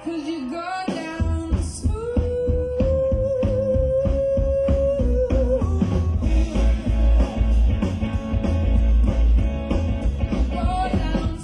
'cause you go down smooth. Go down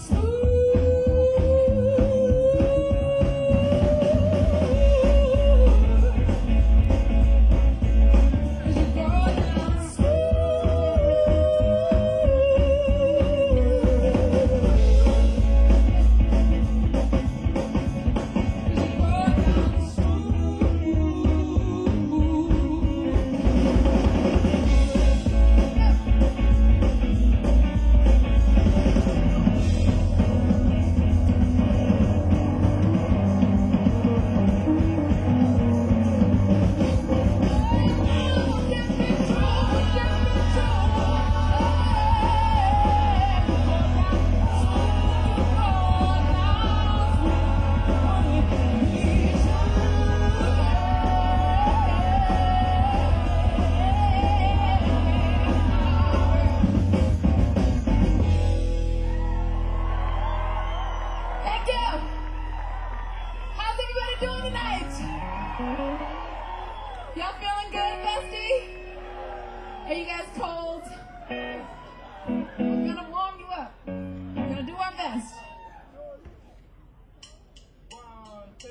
y'all feeling good, bestie? Are you guys cold? We're gonna warm you up. We're gonna do our best. 1, 2,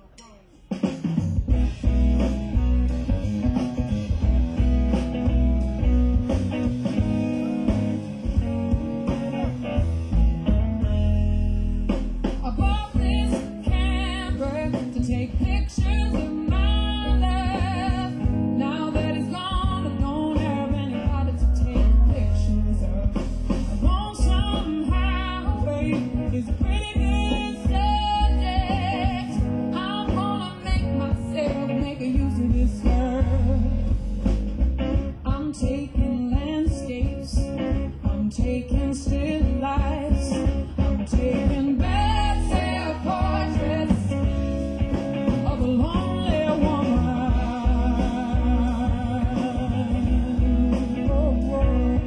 1. I bought this camera to take pictures of my love. Now that it's gone, I don't have anybody to take pictures of. I want somehow, babe, it's a pretty good subject. I'm gonna make myself make a use of this love. I'm taking landscapes, I'm taking still lives, I'm taking bad self-portraits of a lonely woman. Oh, oh.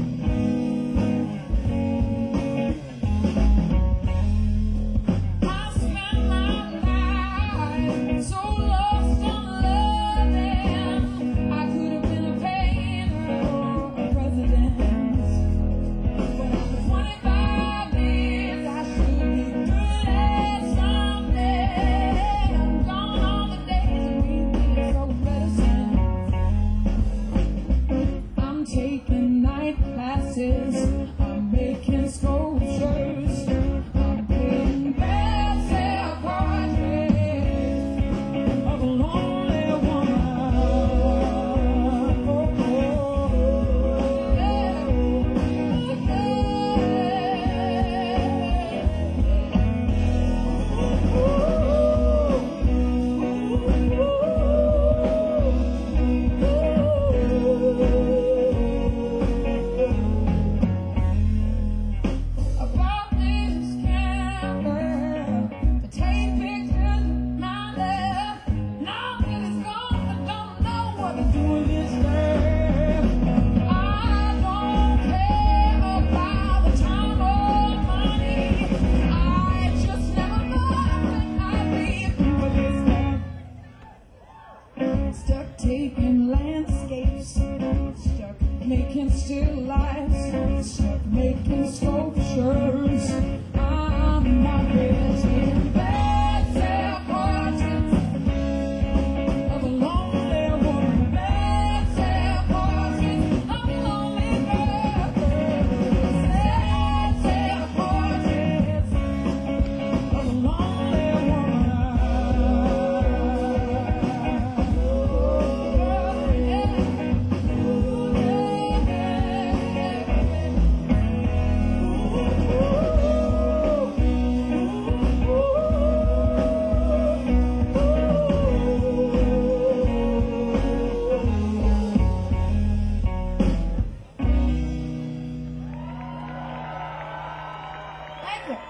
I spent my life so lost on loving. I could have been a painter or a president. But after 25 years, I should be good at something. I'm gone all the days of me being so reticent. I'm taking night classes, I'm making sculptures, I'm painting bad self-portraits of a lonely woman. About this camera to take pictures of my love. Now that it's gone, I don't know what to do with this girl. I don't care about the time or money. I just never thought that I'd be through with this girl. Stuck taking landscapes, stuck making still lives, stuck making sculptures. I'm not getting bad self-portraits of a lonely woman. Bad self-portraits of a lonely girl. Sad self-portraits of a lonely woman. Thank you.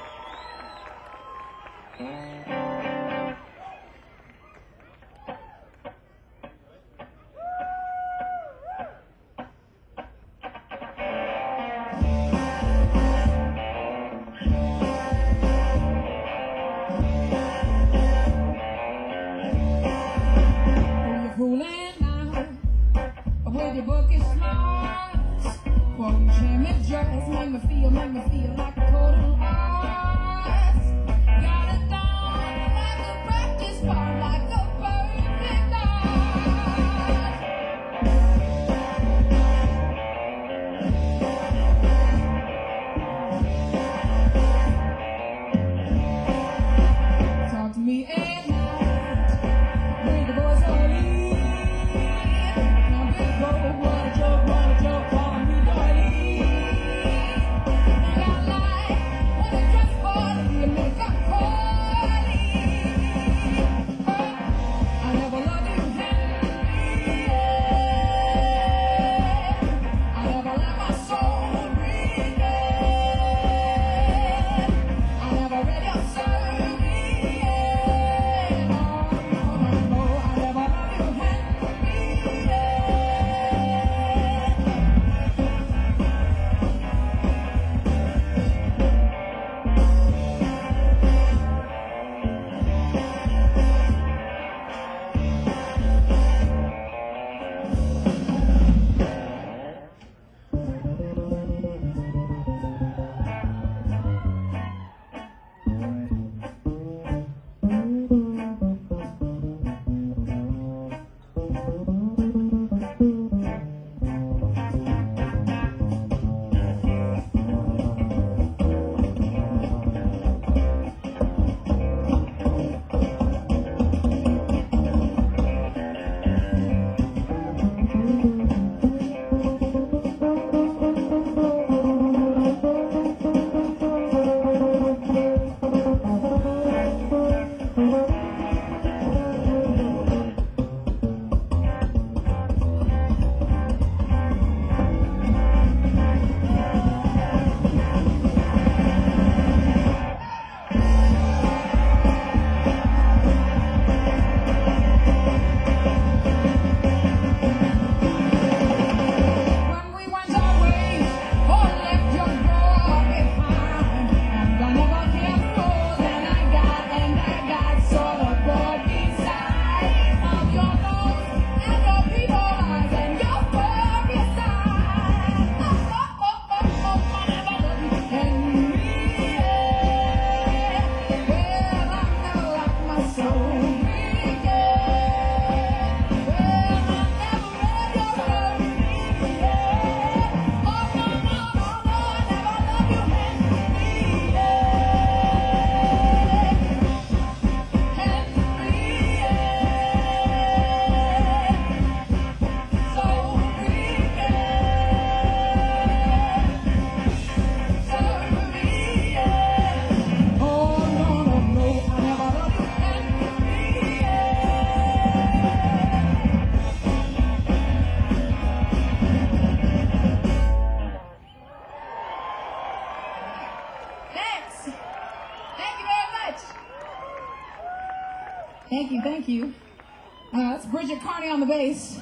Thank you, thank you. That's Bridget Carney on the bass.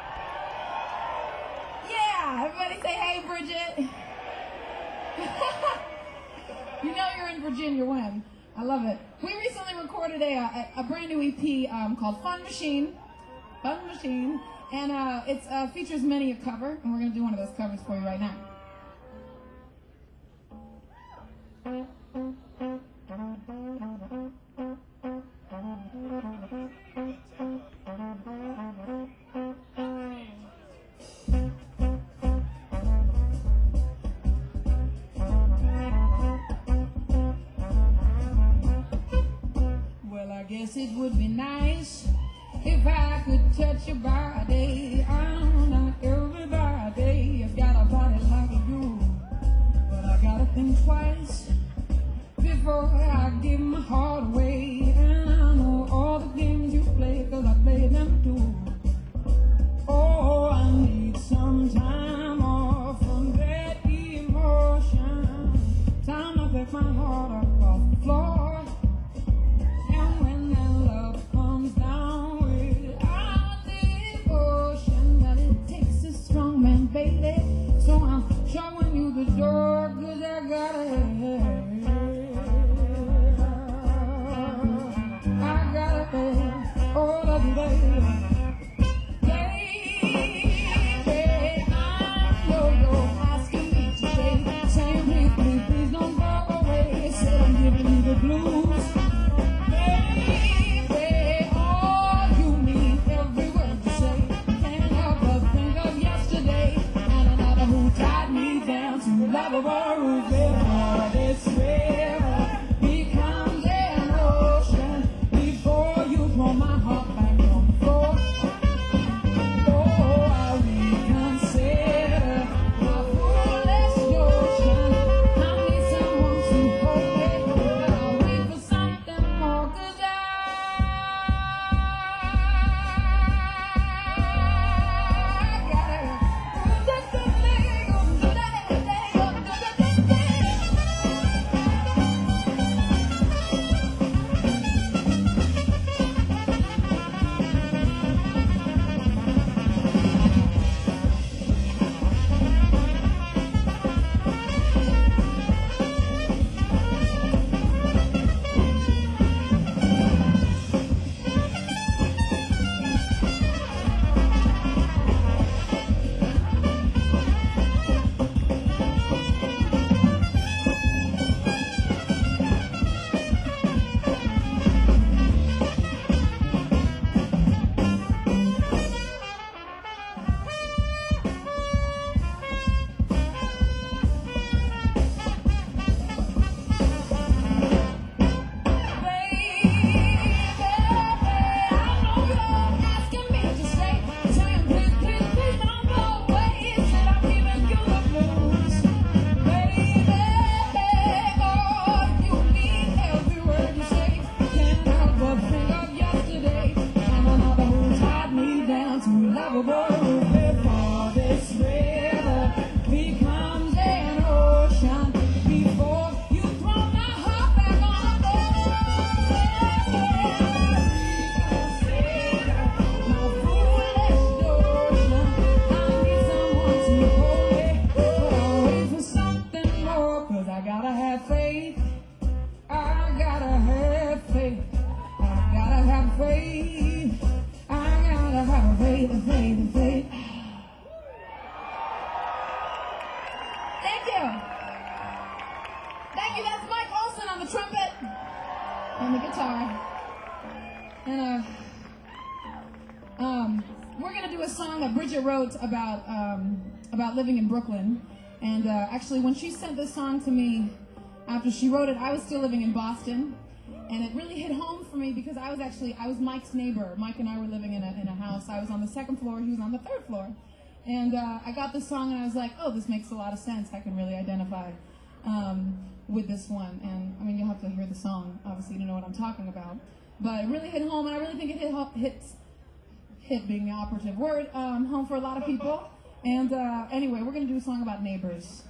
Yeah, everybody say, hey, Bridget. You know you're in Virginia when. I love it. We recently recorded a brand new EP called Fun Machine. Fun Machine. And it features many a cover, and we're going to do one of those covers for you right now. Well, I guess it would be nice if I could touch your body. I'm not everybody has got a body like you, but I gotta think twice before I give my heart away. And I know all the games you play, 'cause I play them too. Oh, I need some time off from that emotion. Time to pick my heart up off the floor. And when that love comes down without devotion, but it takes a strong man, baby. So I'm showing you the door, 'cause I gotta have. Oh, love you, baby. Baby, I know you're asking me to stay. Saying, please, please, please don't go away. Said I'm giving you the blues. Baby, all you need, every word you say. Can't help but think of yesterday and another who tied me down to lovable roof. Before this river becomes an ocean, before you throw my heart back on the floor. Oh, I reconsider my foolish notion. I need someone to hold me, but I'll wait for something more, 'cause I wrote about living in Brooklyn, and actually when she sent this song to me after she wrote it, I was still living in Boston, and it really hit home for me because I was Mike's neighbor. Mike and I were living in a house. I was on the second floor, he was on the third floor, and I got this song and I was like, oh, this makes a lot of sense. I can really identify with this one, and I mean, you'll have to hear the song obviously to know what I'm talking about, but it really hit home, and I really think it hit being the operative word, home for a lot of people. And anyway, we're going to do a song about neighbors.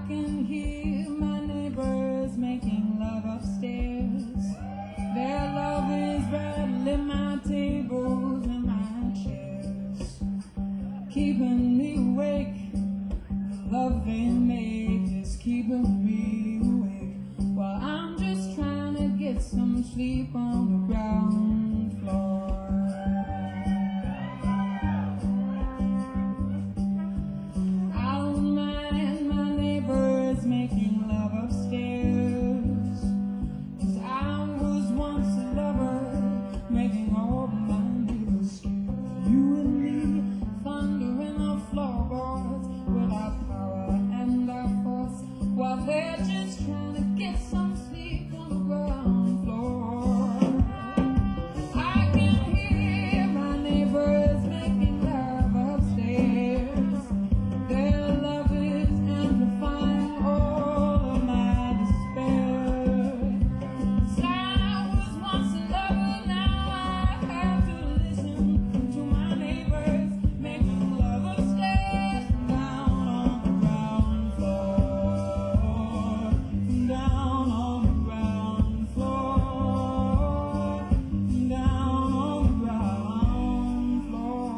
can hear my neighbors making love upstairs. Their love is rattling my tables and my chairs, keeping me awake. Love they make is keeping me awake, while I'm just trying to get some sleep on the ground floor. I don't mind my neighbors making love upstairs, 'cause I was once a lover, making all my neighbors scared. You and me, thunder in the floorboards, with our power and our force, while they're just trying to get some sleep on the ground floor. I can hear my neighbors making love upstairs. Their love is amplifying all of my despair. 'Cause I was once a lover, now I have to listen to my neighbors making love upstairs, down on the ground floor, down on the ground floor, down on the ground floor.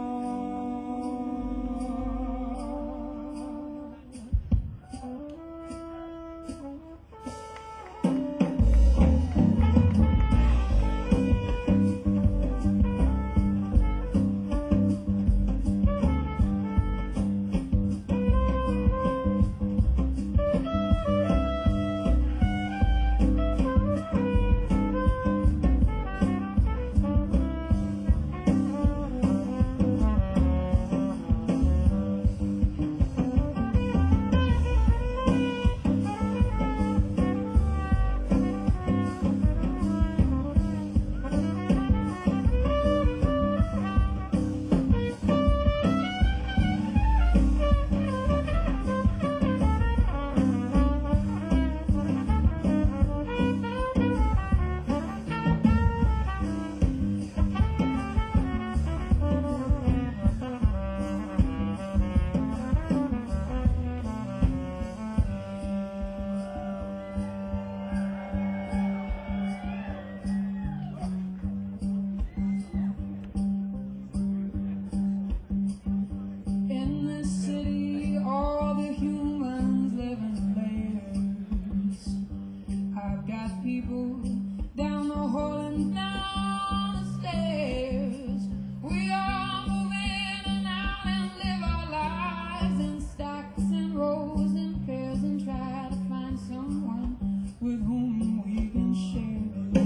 In this city, all the humans live in layers. I've got people down the hall and down the stairs. We all move in and out and live our lives in stacks and rows and pairs, and try to find someone with whom we can share.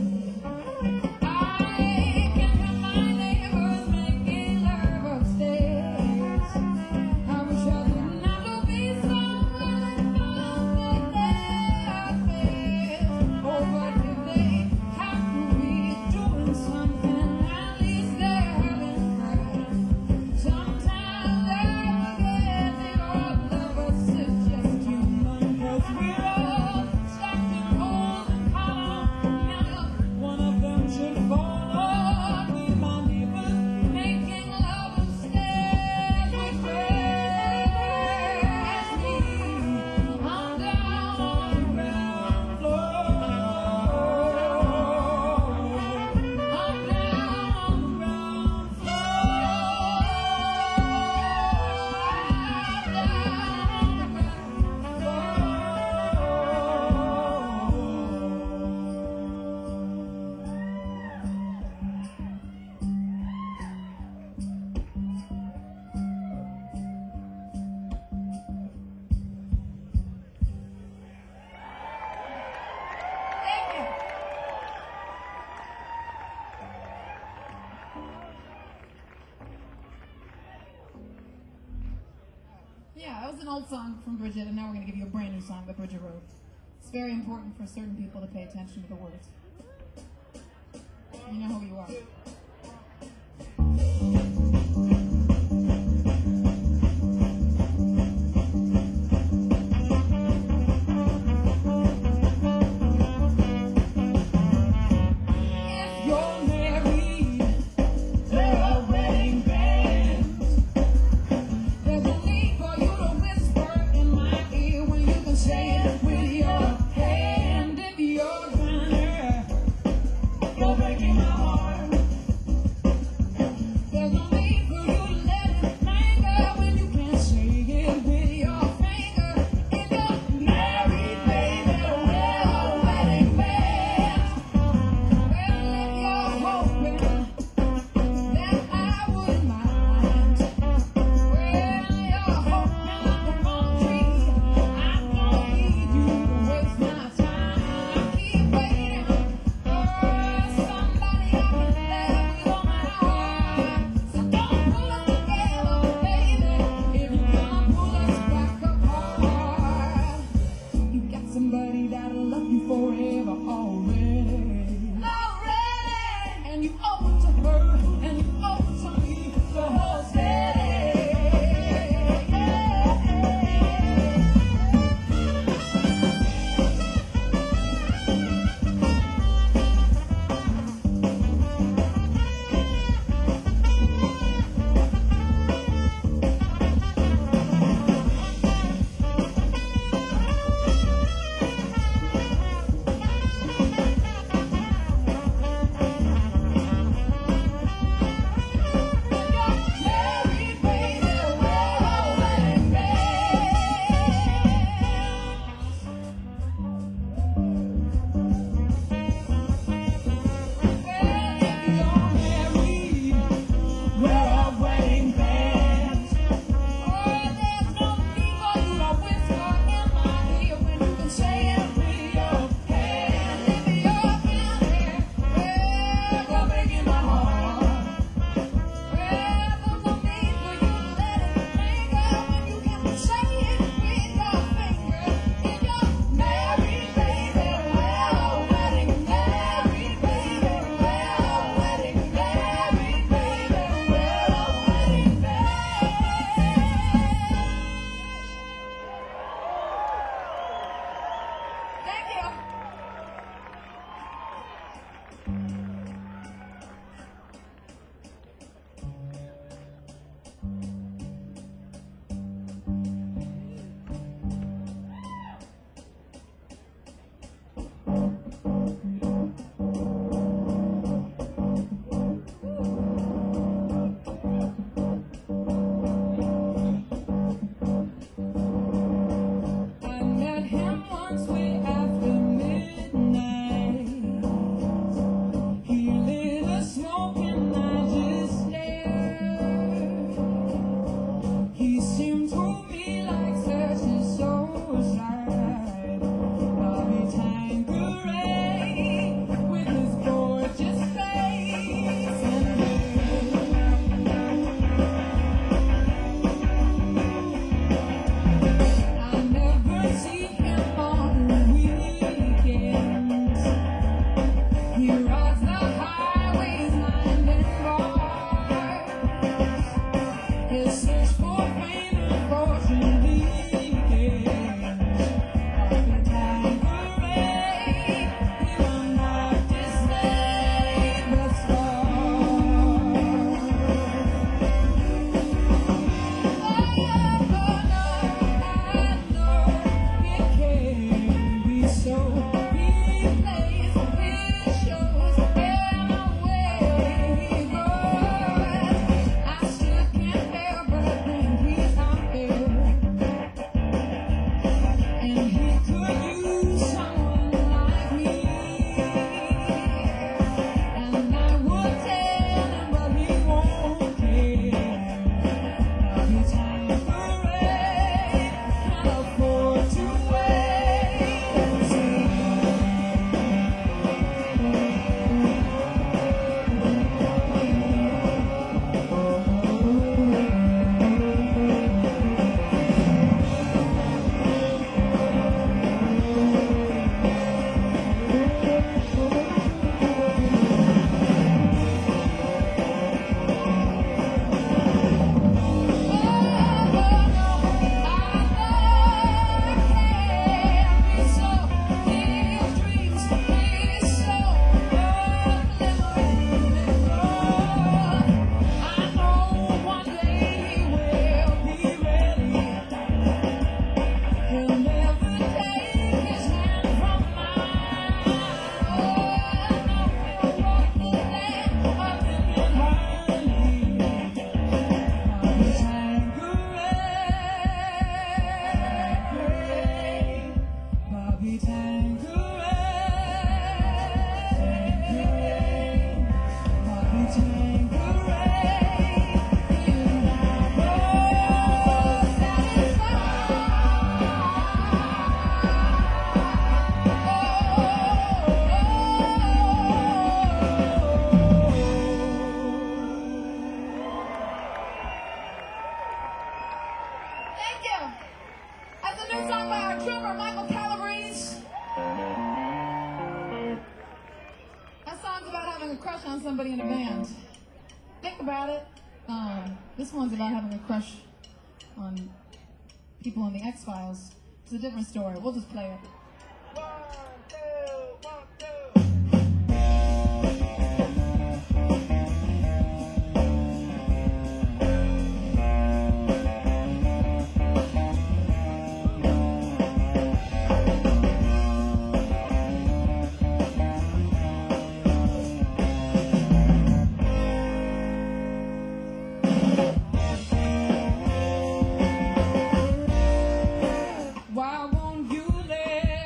I can hear my neighbors making love upstairs. I wish I didn't have to be someone in their face. Oh, but if they have to be doing something, at least they're having fun. Sometimes I forget that all of us is just human, 'cause we're all stacked in holes and hollow. Never one of them should fall off. We, my neighbors, making love upstairs. Which brings me, I'm down on the ground floor. I'm down on the ground floor. I'm down on the ground floor. Thank you. Yeah, that was an old song from Bridget, and now we're going to give you a brand new song that Bridget wrote. It's very important for certain people to pay attention to the words. You know who you are. If you're married, there are wedding bands. There's a need for you to whisper in my ear when you Thank you. That's a new song by our drummer, Michael Calabrese. That song's about having a crush on somebody in a band. Think about it. This one's about having a crush on people on the X-Files. It's a different story. We'll just play it. Why won't you let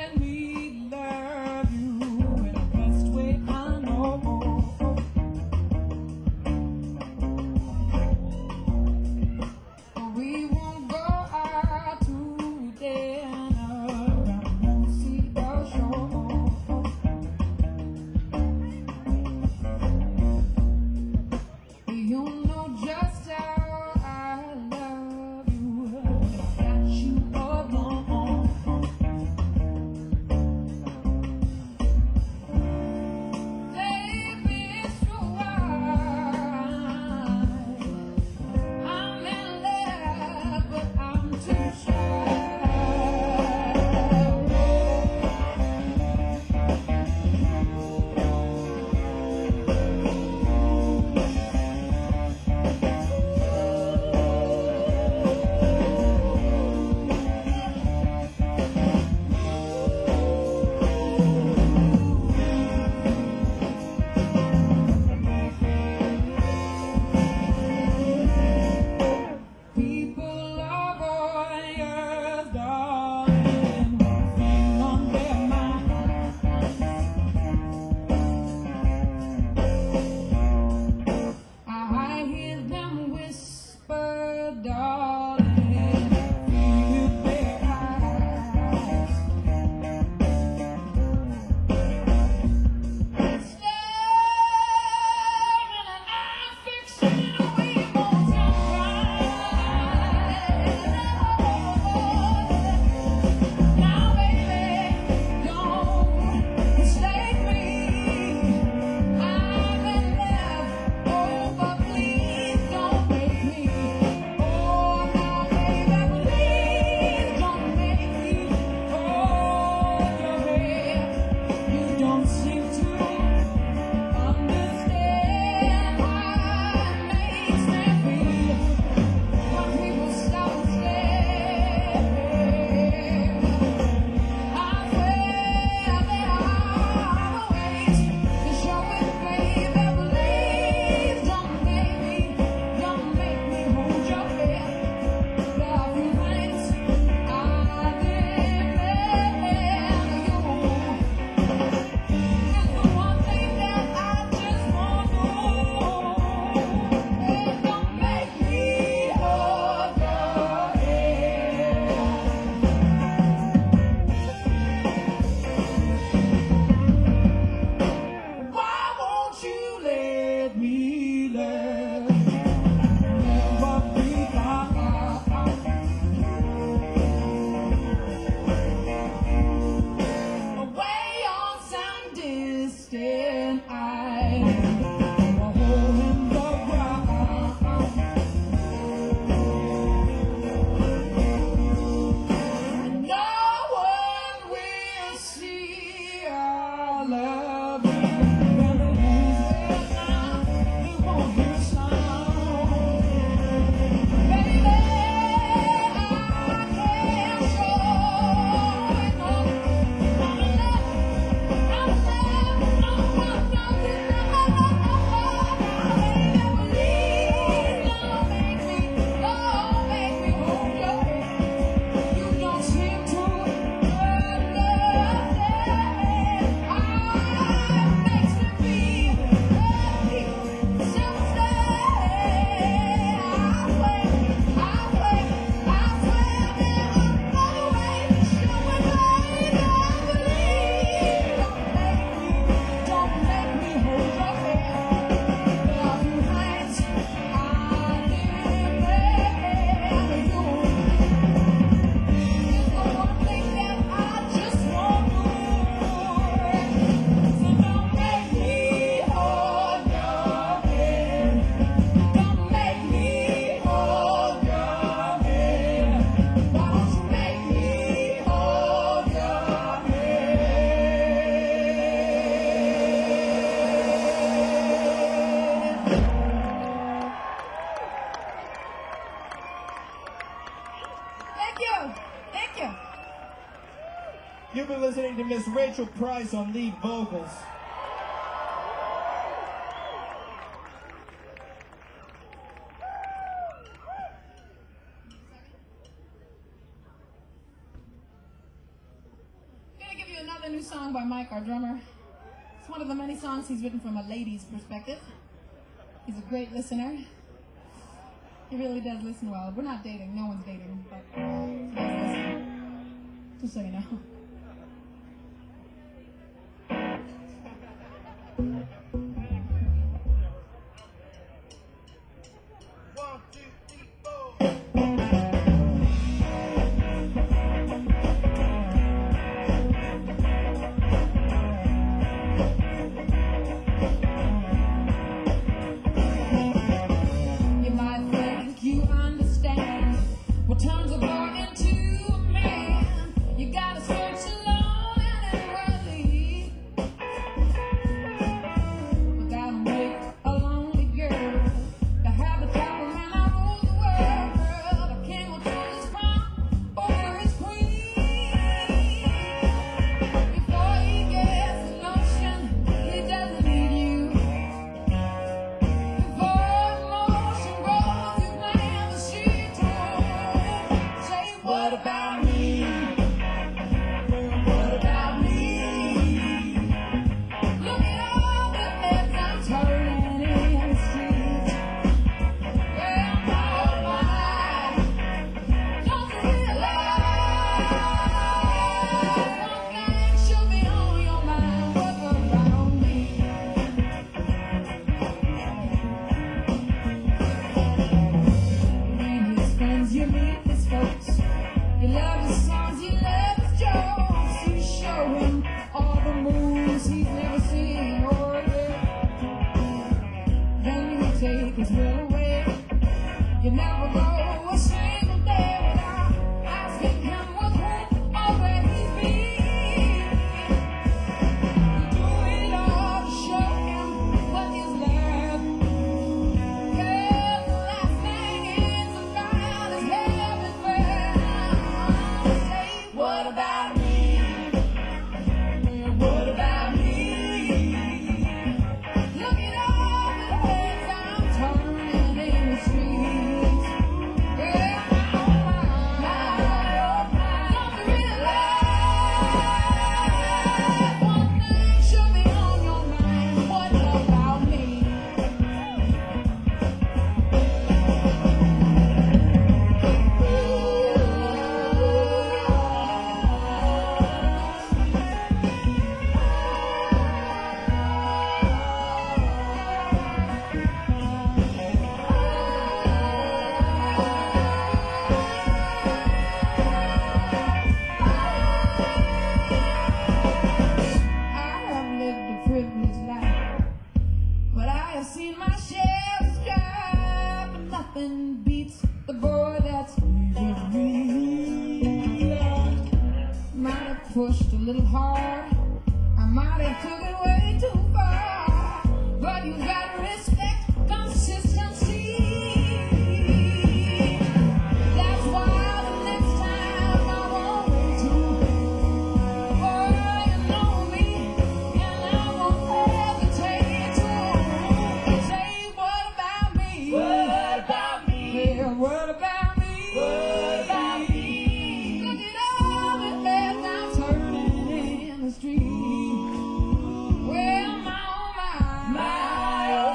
listening to Miss Rachel Price on lead vocals. I'm gonna give you another new song by Mike, our drummer. It's one of the many songs he's written from a lady's perspective. He's a great listener. He really does listen well. We're not dating, no one's dating, but he does listen. Just so you know. Turns a boy into a man. You gotta search alone and early. But that'll make a lonely girl. To have a type of man that rules the world. The king will choose his crown over his queen. Before he gets the notion he doesn't need you. Before emotion grows, you plant the seed to what about me? What about me? Look at all the heads I'm turning in the streets. Well, my, don't you realize one thing should be on your mind? What about me? You meet his friends, you meet his folks. You love his songs, you love his jokes. You show him all the moves he's never seen or heard. Then you take his will away. You never go a single day without asking him with whom or where he's been. You do it all to show him what is left. Cause the last thing is about his heaven fell. What about me? What about me? Look at all the heads I'm turning in the streets. Yeah, don't you realize one thing should be on your mind? What about me? I have lived a privileged life, but I have seen my share of strife, but nothing beats the boy that's with me. Might have pushed a little hard, I might have took it way too far, but you gotta respect consistency. That's why the next time I won't wait too. Boy, you know me, and I won't hesitate to say, what about me? What about me? Yeah, what about me? What about me? Look at all the heads I'm turning in the street. Well, my, oh my,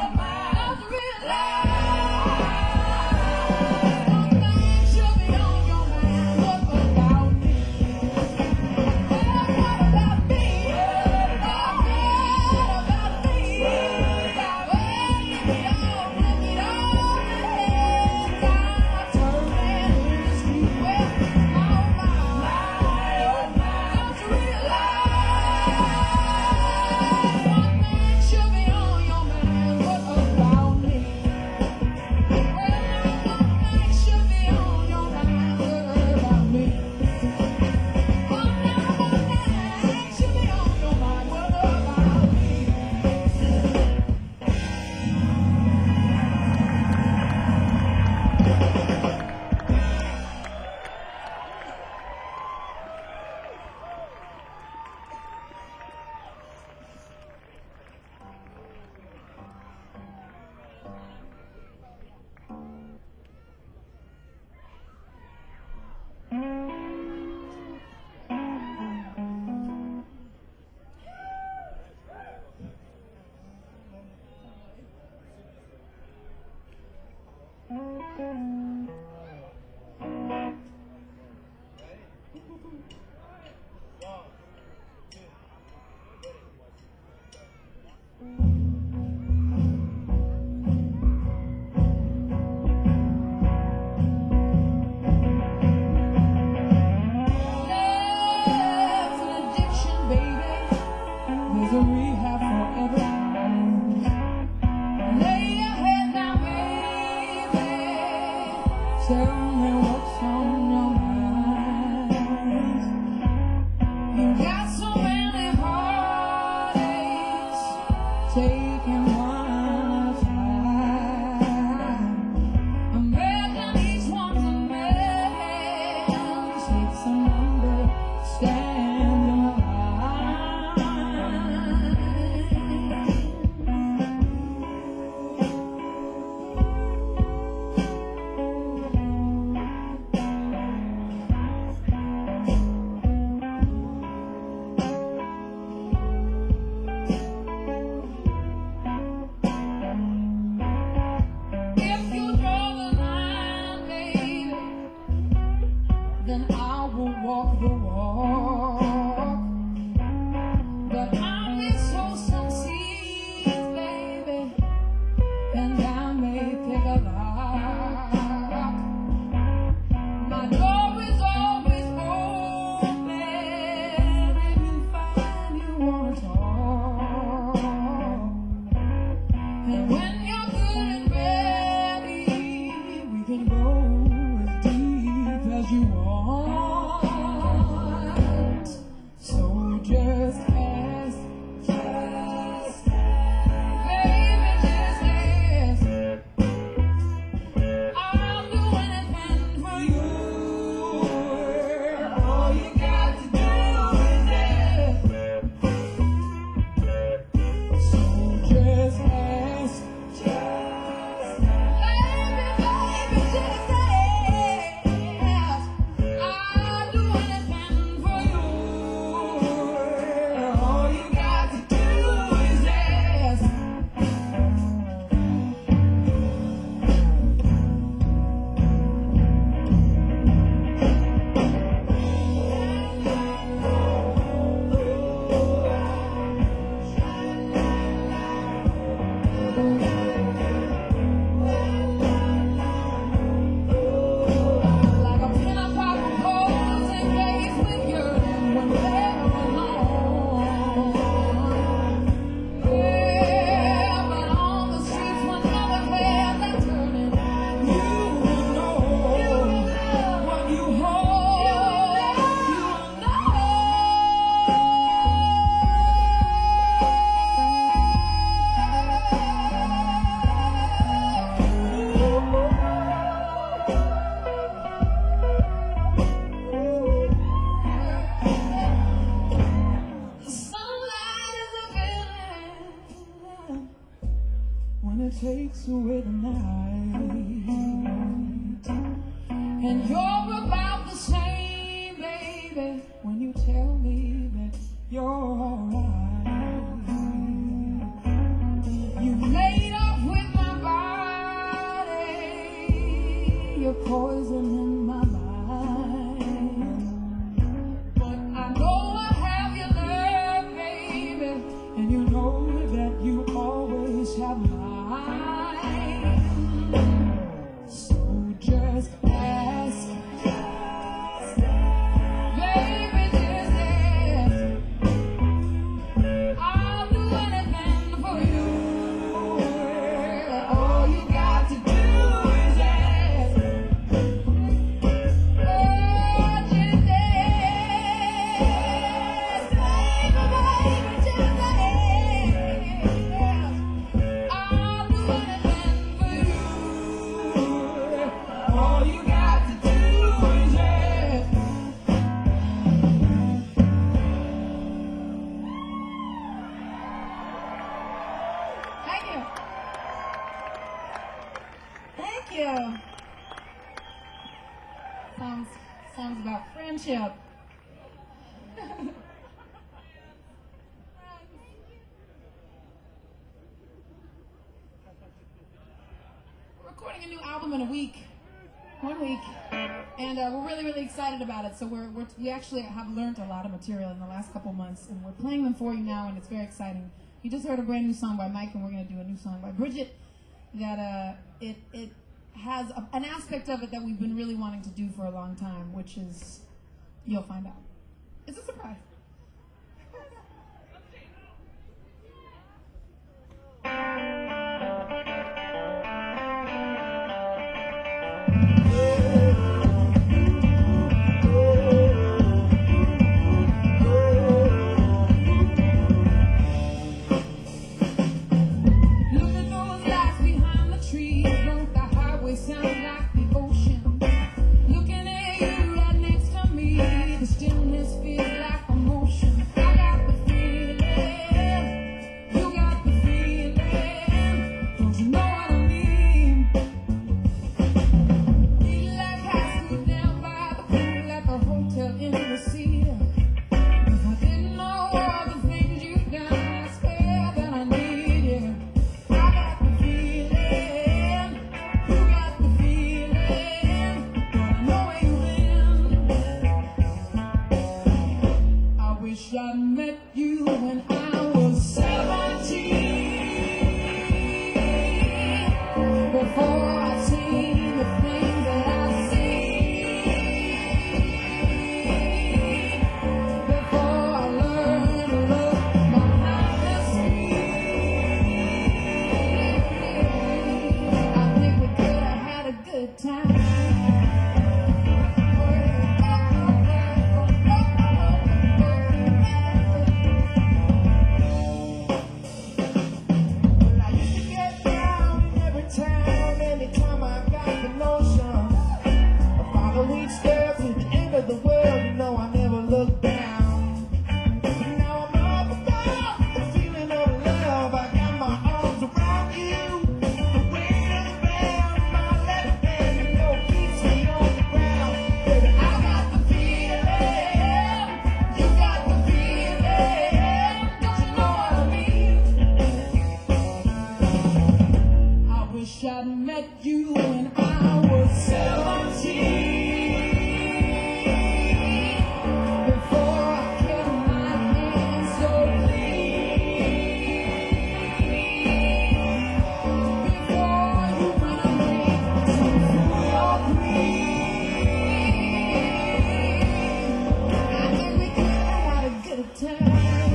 Love's an addiction, baby. There's a rehab for everyone. Lay your head down, baby. Tell me what's on your mind. You got so many heartaches, taking one at a time. Imagine each one's a man. Take some understanding of if you draw the line, baby, then I will walk the walk. But I may sow some seeds, baby, and I may pick a lock. My door is always open if you find you want to talk. And when you're good and ready, we can go as deep as you want. So just ask, baby, just ask. I'll do anything for you. All you got to do is ask. So just ask. Baby, just ask. I'll do anything for you. All you got to do is ask. Like a pin of copper poles engaged with yearning when they're alone. Yeah, but on the streets whenever heads are turning, you will know what you hold. You sunlight is a villain when it takes away the night. And you're about the same, baby, when you tell me that you're alright. You made up with my body, you're poison in my mind. But I know I have your nerve, baby, and you know that you always have mine. So just ask, baby, just ask. I'll do anything for you. All you got to do is ask. Oh, just ask, baby, just ask. I'll do anything for you. All you got to do is ask. Thank you. Thank you. Songs about friendship. We're recording a new album in a week. 1 week. And we're really, really excited about it. So we actually have learned a lot of material in the last couple months, and we're playing them for you now, and it's very exciting. You just heard a brand new song by Mike, and we're going to do a new song by Bridget that it has an aspect of it that we've been really wanting to do for a long time, which is, you'll find out. It's a surprise. I met you when I was 17. Before I seen the things that I see. Before I learned to love behind the scene. I think we could have had a good time. I met you when I was 17. Before I kept my hands so clean. Before you went away to your queen. I think we could have had a good time.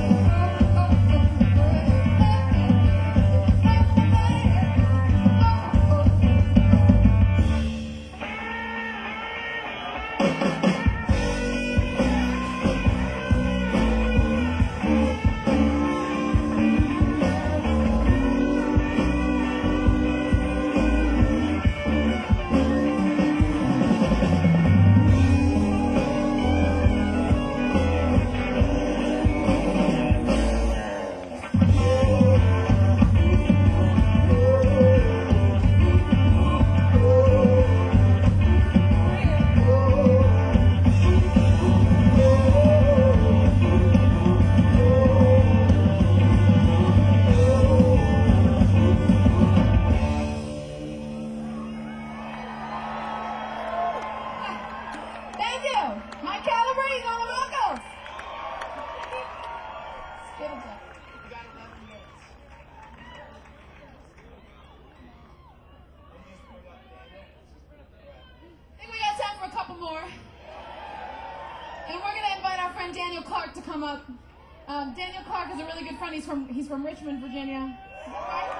Daniel Clark to come up. Daniel Clark is a really good friend. He's from Richmond, Virginia. Right?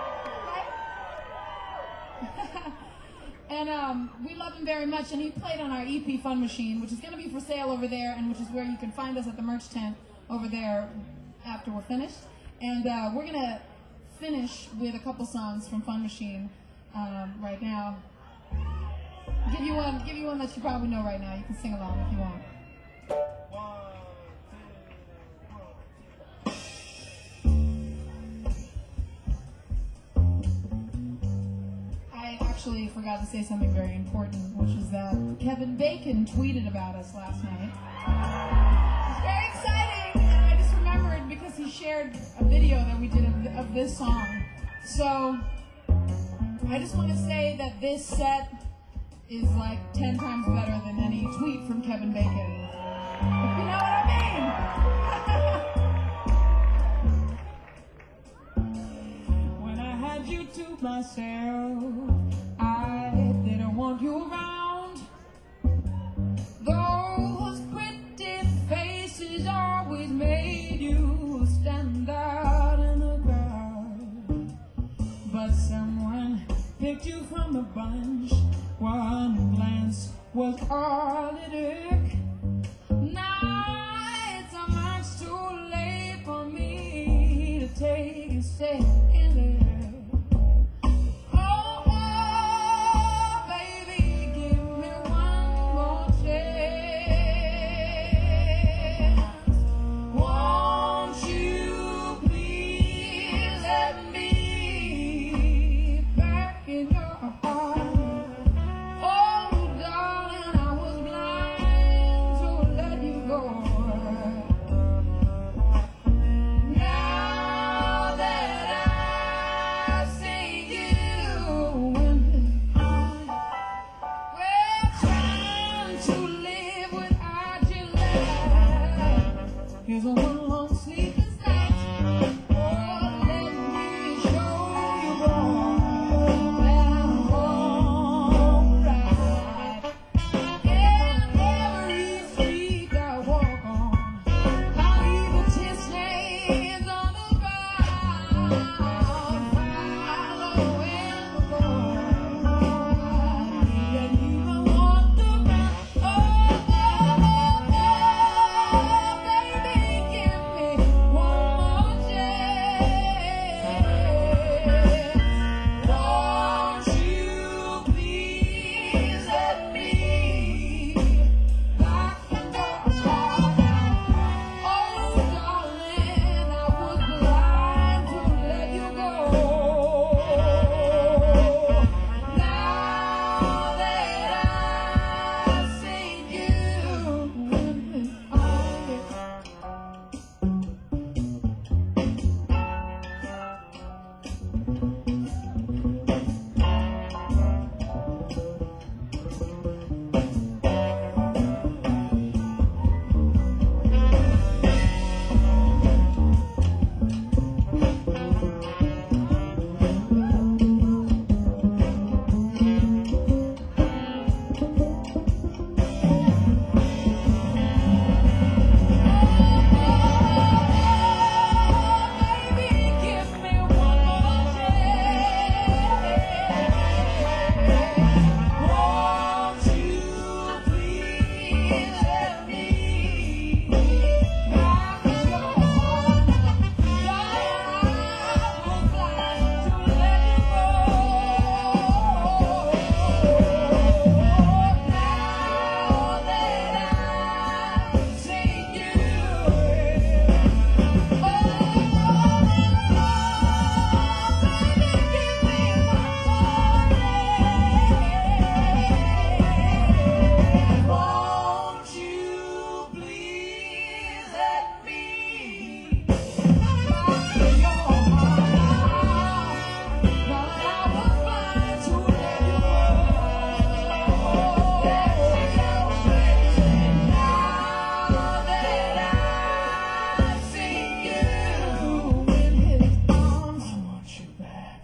And we love him very much. And he played on our EP Fun Machine, which is going to be for sale over there, and which is where you can find us at the merch tent over there after we're finished. And we're going to finish with a couple songs from Fun Machine right now. Give you one that you probably know right now. You can sing along if you want. I actually forgot to say something very important, which is that Kevin Bacon tweeted about us last night. It's very exciting, and I just remembered because he shared a video that we did of this song. So I just want to say that this set is like 10 times better than any tweet from Kevin Bacon. If you know what I mean. When I had you to myself, I didn't want you around. Those pretty faces always made you stand out in the crowd. But someone picked you from a bunch. One glance was all it took. Now it's much too late for me to take a step in there. Oh, oh, baby, give me one more chance. Won't you please let me back in your heart? Here's a one long sleepless night. Oh, let me show you, boy, that I'm alright. In every street I walk on, I leave a tear stains on the ground. Following the boy, I didn't even walk around. Oh, baby, give me one more chance. Won't you please let me back in your heart? Oh, darling, I was blind to let you go. Now that I've seen you in baby, give me one more chance. Won't you please let me back in your heart? Darling, I was blind to let you go. Now that I've seen you, won't you please let me back in your heart? Now I was blind to let you go. Now that I've seen you in his arms, I want you back.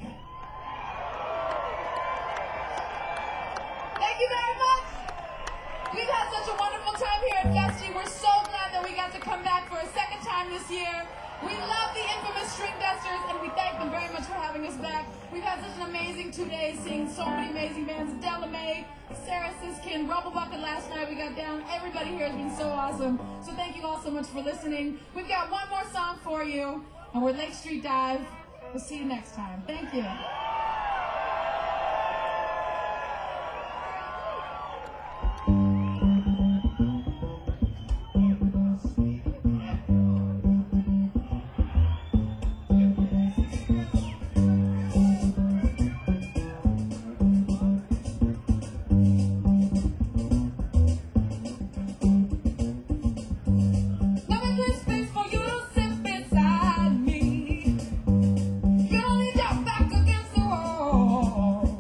Thank you very much. We've had such a wonderful time here at Festi. We're so glad that we got to come back for a second time this year. We love the infamous String Dusters, and we thank them very much for having us back. We've had such an amazing 2 days, seeing so many amazing bands. Della Mae, Sarah Siskin, Rubble Bucket last night. We got down. Everybody here has been so awesome. So thank you all so much for listening. We've got one more song for you, and we're Lake Street Dive. We'll see you next time. Thank you. Now in this space for you to sit beside me. You don't need your back against the wall.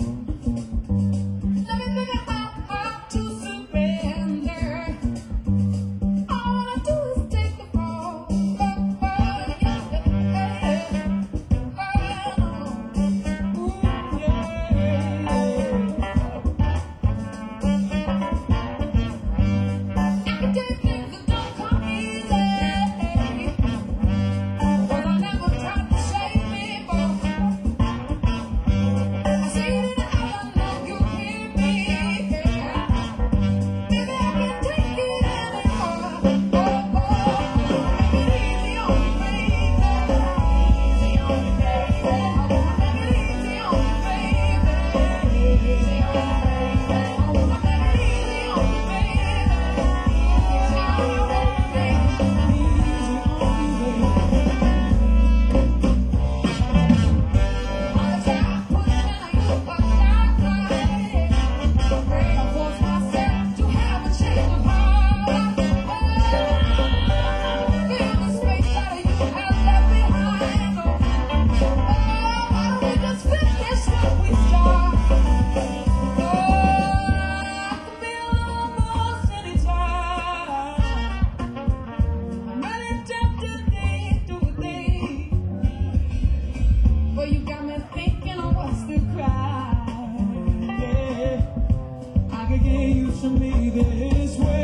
pushing me this way.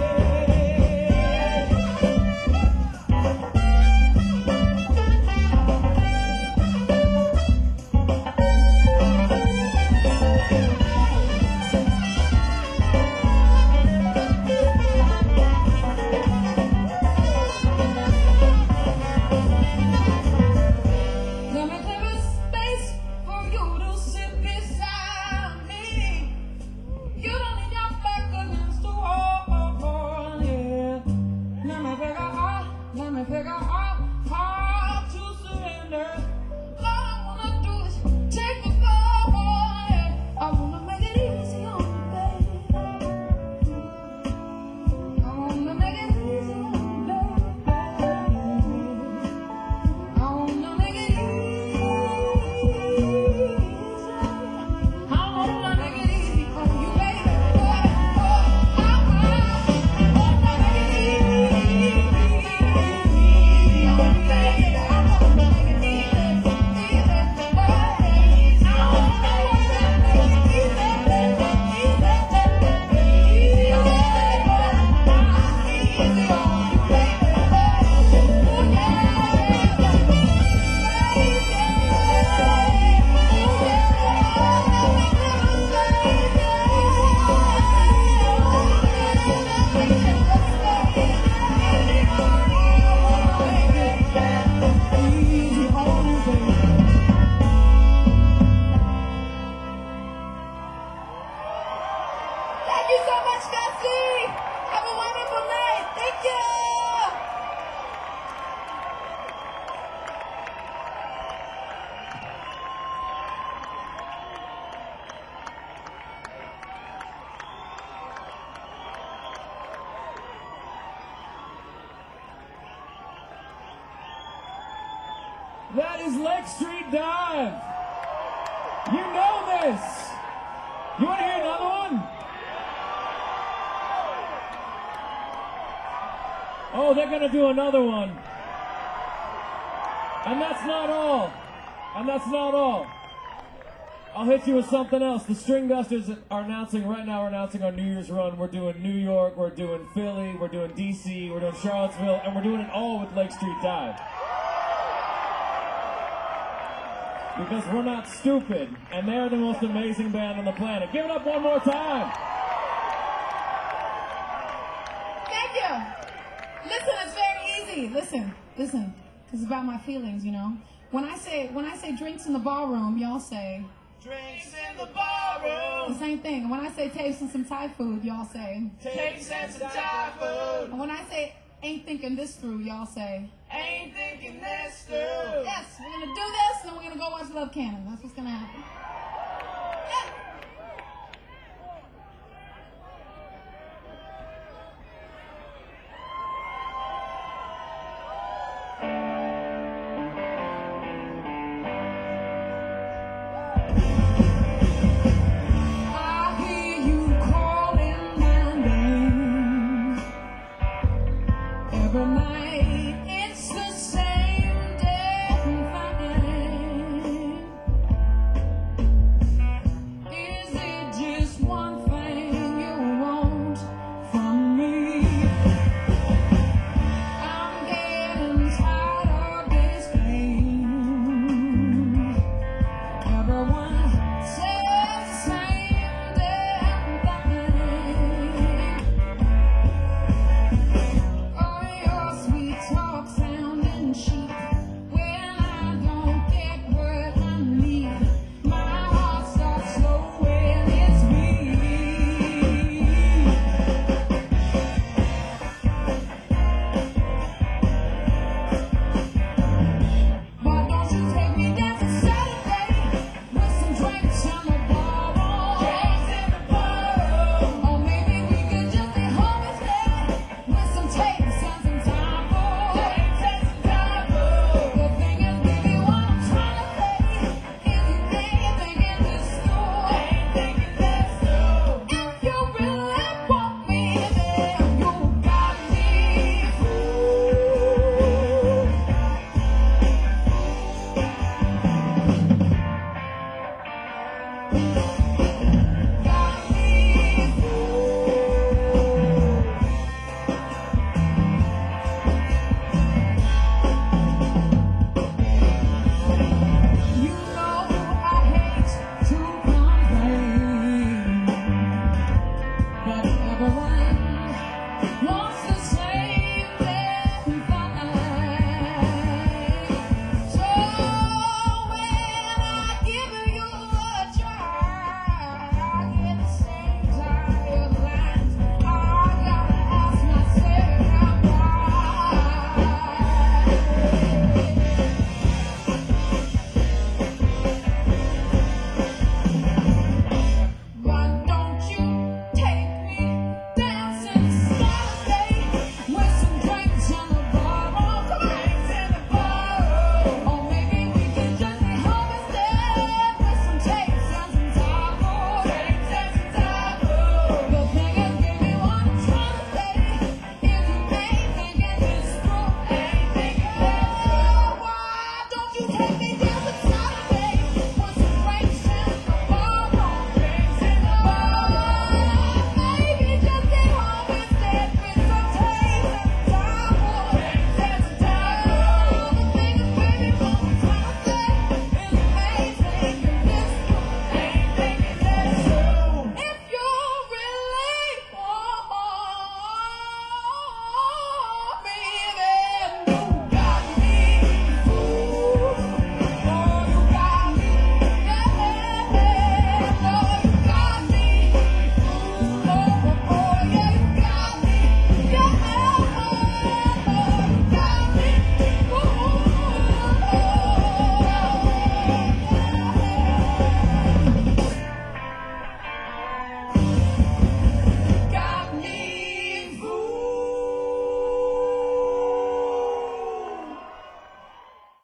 Let me clear a space for you to sit beside me. You don't need your back against the wall, yeah. Let me figure out how to surrender. All I wanna do is take the fall, yeah. I wanna make it easy on you, baby. I wanna make it easy on you, baby. I wanna make it easy. I wanna make it easy on you, baby. I wanna make it easy on you, baby. I wanna make it easy, easy, I wanna make it easy, easy on you, Thank you so much, Bessie. Have a wonderful night. Thank you. That is Lake Street Dive. You know this. You want to hear another one? Oh, they're going to do another one. And that's not all. And that's not all. I'll hit you with something else. The String Dusters are announcing, right now we're announcing our New Year's run. We're doing New York, we're doing Philly, we're doing DC, we're doing Charlottesville, and we're doing it all with Lake Street Dive. Because we're not stupid, and they're the most amazing band on the planet. Give it up one more time. Thank you. Listen, it's very easy. Listen. It's about my feelings, you know. When I say drinks in the ballroom, y'all say Drinks in the ballroom. the same thing. And when I say tasting some Thai food, y'all say. Takes and some Thai food. And when I say ain't thinking this through, y'all say. Ain't thinking this through. Yes, we're gonna do this, and then we're gonna go watch Love Cannon. That's what's gonna happen.